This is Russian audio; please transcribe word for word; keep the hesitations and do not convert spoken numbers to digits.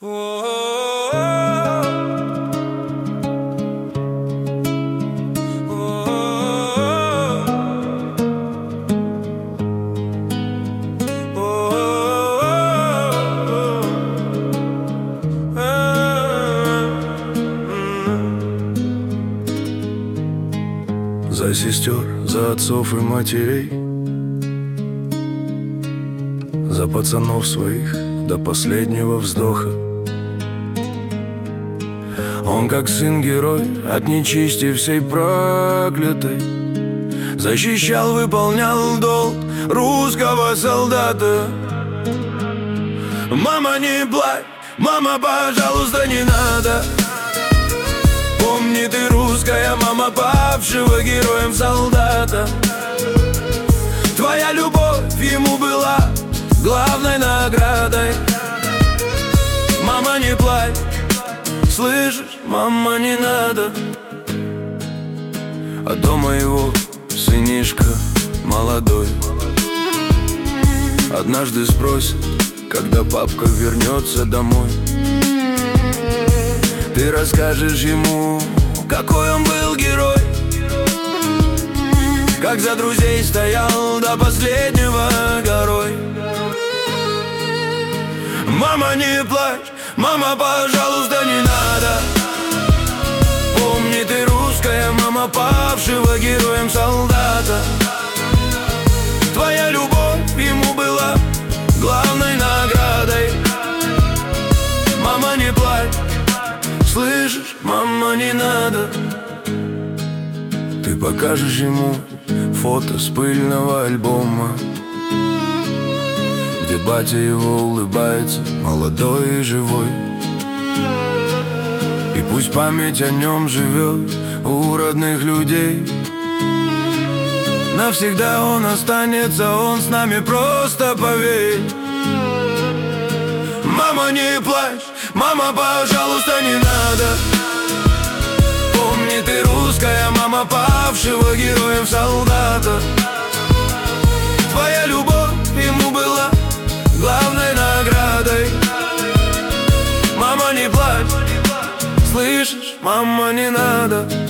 За сестер, за отцов и матерей, за пацанов своих до последнего вздоха. Он, как сын-герой, от нечисти всей проклятой, защищал, выполнял долг русского солдата. Мама, не плачь, мама, пожалуйста, не надо. Помни, ты русская мама павшего героем солдата. Твоя любовь ему была главной наградой. Мама, не плачь, слышишь, мама, не надо. А дома его сынишка молодой однажды спросит, когда папка вернется домой. Ты расскажешь ему, какой он был герой, как за друзей стоял до последнего горой. Мама, не плачь, мама, пожалуйста, не надо. Помни, ты русская мама павшего героем солдата. Твоя любовь ему была главной наградой. Мама, не плачь, слышишь, мама, не надо. Ты покажешь ему фото с пыльного альбома, где батя его улыбается, молодой и живой. И пусть память о нем живет у родных людей. Навсегда он останется, он с нами, просто поверь. Мама, не плачь, мама, пожалуйста, не надо. Помни, ты русская мама павшего героем солдата. Твоя любовь ему была главной наградой. Мама, не плачь, слышишь, мама, не надо.